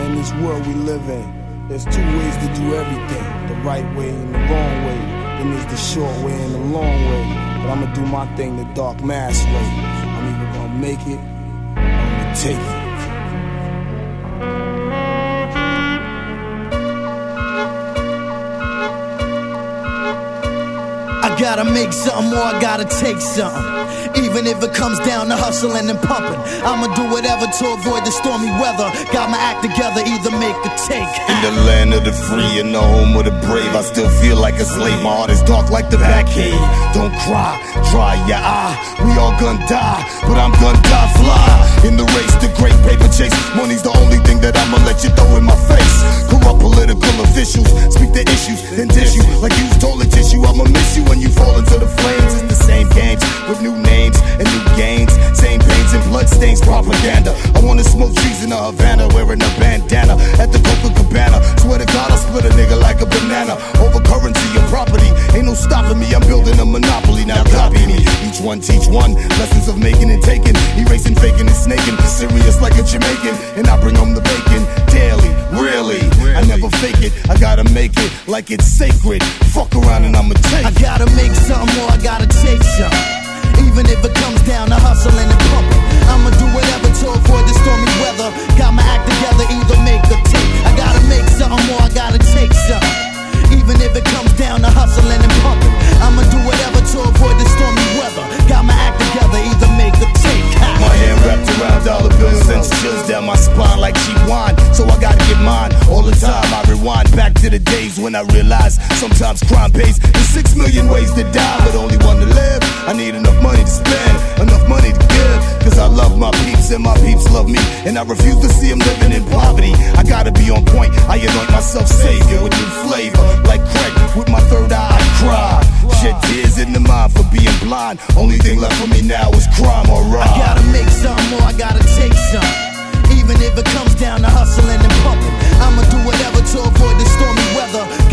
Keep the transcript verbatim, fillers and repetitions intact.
in this world we live in, there's two ways to do everything. The right way and the wrong way. Then there's the short way and the long way. But I'ma do my thing the dark mass way. I'm either gonna make it or I'm gonna take it. I gotta make something or I gotta take something. Even if it comes down to hustling and pumping, I'ma do whatever to avoid the stormy weather. Got my act together, either make or take. In the land of the free and the home of the brave, I still feel like a slave. My heart is dark like the Batcave. Don't cry, dry your eye. We all gonna die, but I'm gonna die fly. In the race, the great paper chase, money's the only thing that I'ma let you throw in my face. Corrupt political officials speak the issues, then dish you like used toilet tissue. I'ma miss you when you fall into the flames. It's the same games with new names and new gains, same pains and bloodstains, propaganda. I wanna smoke trees in a Havana, wearing a bandana at the Copacabana. Swear to God, I'll split a nigga like a banana. Over currency and property, ain't no stopping me. I'm building a monopoly, now copy me. Each one teach one, lessons of making and taking, erasing, faking and snaking. Serious like a Jamaican, and I bring home the bacon daily. Really, I never fake it. I gotta make it like it's sacred. Fuck around and I'ma take it. I gotta make something or I gotta take something. Even if it comes down to hustling and pumping, I'ma do whatever to avoid the stormy weather. Got my act together, either make or take. I gotta make something or I gotta take something. Even if it comes down to hustling and pumping, I'ma do whatever to avoid the stormy weather. Got my act together, either make or take. My hand wrapped around dollar bills sends chills down my spine like cheap wine. So I gotta get mine all the time. I rewind back to the days when I realized sometimes crime pays. There's six million ways to die, but only one to live. I need enough money to spend, enough money to give. Cause I love my peeps and my peeps love me, and I refuse to see them living in poverty. I gotta be on point, I anoint myself savior with new flavor. Like Craig, with my third eye I cry. Shed tears in the mind for being blind. Only thing left for me now is crime or rhyme. I gotta make something or I gotta take something. Even if it comes down to hustling and pumping, I'ma do whatever to avoid the stormy weather.